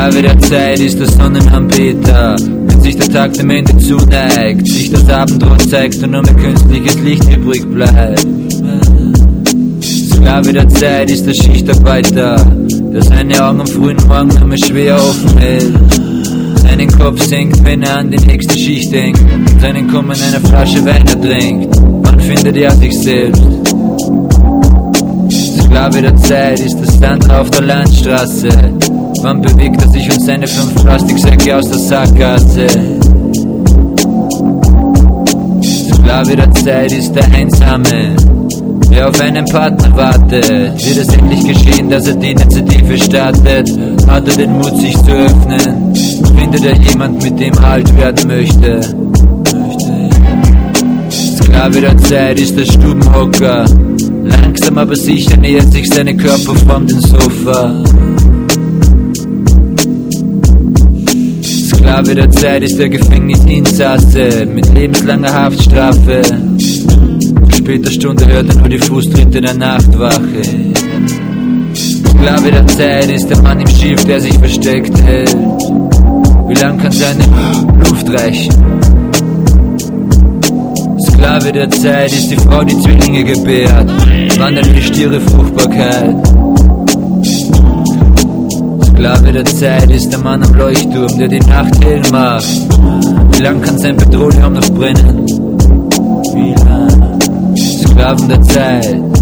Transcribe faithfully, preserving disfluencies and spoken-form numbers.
Sklave der Zeit ist der Sonnenanbeter, wenn sich der Tag dem Ende zuneigt, sich das Abendrot zeigt und nur mehr künstliches Licht übrig bleibt. Sklave der Zeit ist der Schichtarbeiter, der seine Augen am frühen Morgen nur mehr schwer offen hält, seinen Kopf senkt, wenn er an die nächste Schicht denkt, seinen Kummer in einer Flasche Wein ertränkt. Wann findet er sich selbst? Sklave der Zeit ist der Sandra auf der Landstraße, wann bewegt er sich und seine fünf Plastiksäcke aus der Sackgasse? Sklave der Zeit ist der Einsame, wer auf einen Partner wartet. Wird es endlich geschehen, dass er die Initiative startet? Hat er den Mut, sich zu öffnen? Findet er jemand, mit dem er alt werden möchte? Sklave der Zeit ist der Stubenhocker, langsam aber sicher nähert sich seine Körperform dem Sofa. Sklave der Zeit ist der Gefängnisinsasse mit lebenslanger Haftstrafe. Zu später Stunde hört er nur die Fußtritte der Nachtwache. Sklave der Zeit ist der Mann im Schiff, der sich versteckt hält. Wie lang kann seine Luft reichen? Sklave der Zeit ist die Frau, die Zwillinge gebärt. Wann erlischt ihre Fruchtbarkeit? Sklave der Zeit ist der Mann am Leuchtturm, der die Nacht hell macht. Wie lang kann sein Petroleum noch brennen? Wie lang? Sklaven der Zeit.